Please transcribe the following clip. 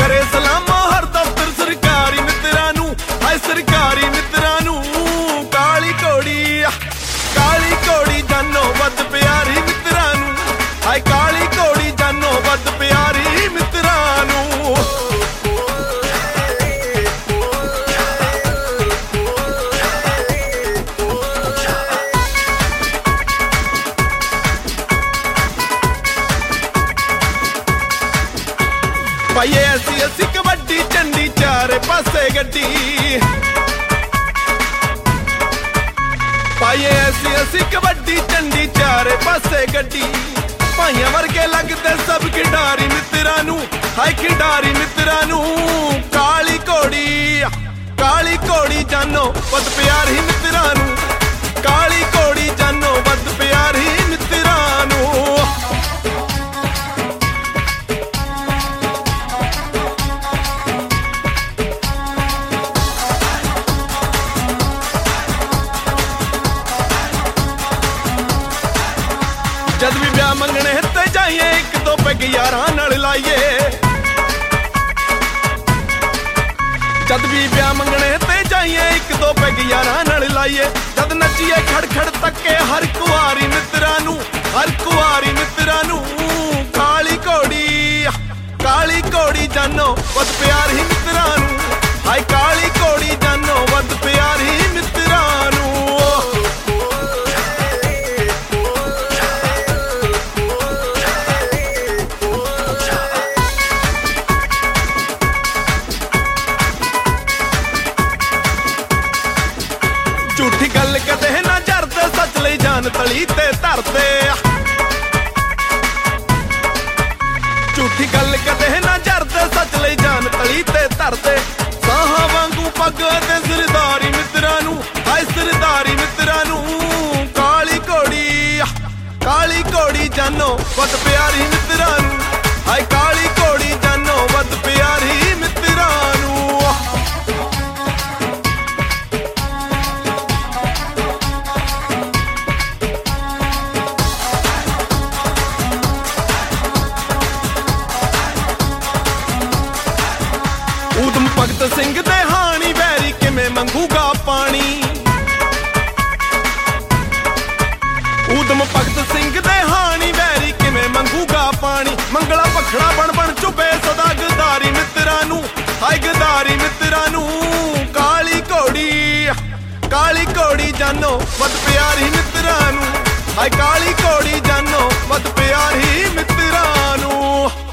करे सलामा हर दफ्तर सरकारी मित्रां नूं, हाय सरकारी मित्रां नूं। काली घोड़ी जानो वध प्यारी मित्रां नूं, हाय काली घोड़ी जानो वध प्यारी मित्रां नूं। पाइए ऐसी कबड्डी चंडी चारे पासे गड्डी, पाइए ऐसी कबड्डी चंडी चारे पासे गड्डी। भाइयां वर्गे लगदे सब खिडारी मित्रां नूं, हाय खिडारी मित्रां नूं। काली घोड़ी जानो वध प्यारी मित्रां नूं, काली घोड़ी जानो वध प्यारी मित्रां नूं। जद भी ब्याह मंगने ते जाइए एक दो पैग यारां नाल लाइए, जद भी ब्याह मंगने ते जाइए एक दो पैग यारां नाल लाइए। जद नचिए खड़ तके हर कुआरी मित्रां नूं, हर कुआरी मित्रां नूं। काली घोड़ी जानो वध प्यारी मित्रां नूं, हाय काली घोड़ी जानो वध प्यारी मित्रां नूं। झूठी गल कदे ना जरदे, सच लई जान तली ते धरदे। झूठी गल कदे ना जरदे, सच लई जान तली ते धरदे। साहां वांगू पग ते सरदारी मित्रां नूं, हाय सरदारी मित्रां नूं। काली घोड़ी जानो वध प्यारी मित्रां नूं, हाय काली घोड़ी जानो वध प्यारी मित्रां नूं। ਊਧਮ ਭਗਤ ਸਿੰਘ ਦੇ ਹਾਣੀ ਵੈਰੀ ਕਿਵੇਂ ਮੰਗੂਗਾ ਪਾਣੀ। ਊਧਮ ਭਗਤ ਸਿੰਘ ਦੇ ਹਾਣੀ ਵੈਰੀ ਕਿਵੇਂ ਮੰਗੂਗਾ ਪਾਣੀ। ਮੰਗਲਾ ਭਖੜਾ ਬਣ ਚੁੱਬੇ ਸਦਾ ਗਦਾਰੀ ਮਿੱਤਰਾਂ ਨੂੰ, ਹਾਏ ਗਦਾਰੀ ਮਿੱਤਰਾਂ ਨੂੰ। ਕਾਲੀ ਘੋੜੀ ਜਾਨੋ ਵਧ ਪਿਆਰੀ ਮਿੱਤਰਾਂ ਨੂੰ, ਹਾਏ ਕਾਲੀ ਘੋੜੀ ਜਾਨੋ ਵਧ ਪਿਆਰੀ ਮਿੱਤਰਾਂ ਨੂੰ।